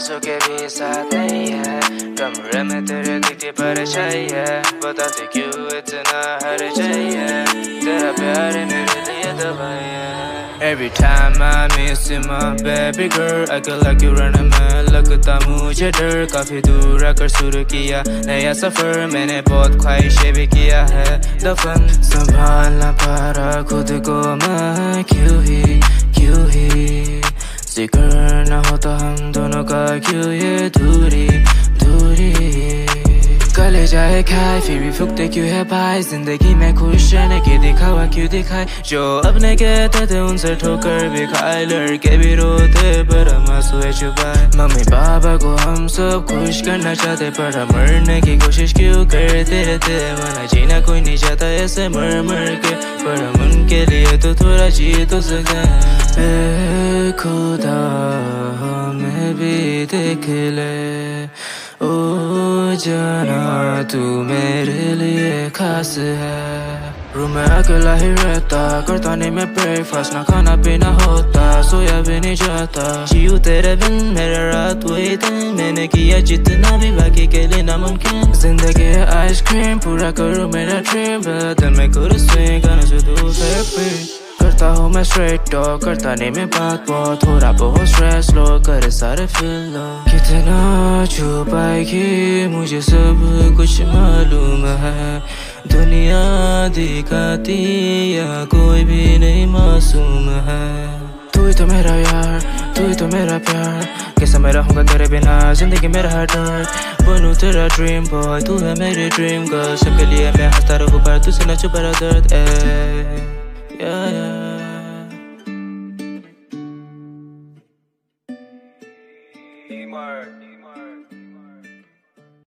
सांसों के भी साथ नहीं है, कमरे में तेरे दिखती परछाई है, बताते क्यों इतना हर चाहिए, तेरा प्यार मेरे लिए दवाई है। Every time I miss you my baby girl, I feel like you running man, लगता मुझे डर, काफी दूर आकर शुरू किया नया सफर, मैंने बहुत ख्वाहिशें भी किया है दफन, संभाल ना पा रहा खुद को मैं, क्यों ही जिक्र ना होता हम दोनों का, क्यों ये दूरी कले जाए खाए फिर भी फुकते क्यों है भाई, जिंदगी में खुश रहने की दिखावा क्यों दिखाए, जो अपने कहते थे उनसे ठोकर भी खाए, लड़के भी रोते पर हम आंसुएं छुपाए, मम्मी पापा को हम सब खुश करना चाहते पर हम मरने की कोशिश क्यों करते रहते, मना जीना कोई नहीं चाहता ऐसे मर के, पर हम उनके लिए तो थोड़ा जी तो सके, खुदा हमें भी देख ले, ओ जाना तू मेरे लिए खास है। रूम में अकेला ही रहता, करता नहीं मैं ब्रेकफास्ट, ना खाना पीना होता, सोया भी नहीं जाता, जीऊं तेरे बिन मेरा रात वही दिन, मैंने किया जितना भी बाकी के लिए नामुमकिन, जिंदगी है आइसक्रीम पूरा करूँ मेरा ड्रीम, दिन में करूँ स्विंग गाना से दूर फ्री, करता हूँ मैं स्ट्रेट टॉक, करता नहीं मैं बात बहुत, थोड़ा बहुत स्ट्रेस लो करे सारे फील लो, कितना छुपाएगी मुझे सब कुछ मालूम है, दुनिया दिखाती या कोई भी नहीं मासूम है, तू ही तो मेरा यार, तू ही तो मेरा प्यार, कैसा मैं रहूँगा तेरे बिना, जिंदगी मेरा है डर, बनूँ तेरा ड्रीम बॉय, तू है मेरी ड्रीम गर्ल, सबके लिए मैं हंसता रहूँ पर तुझसे न छुपा रहा दर्द, yeah.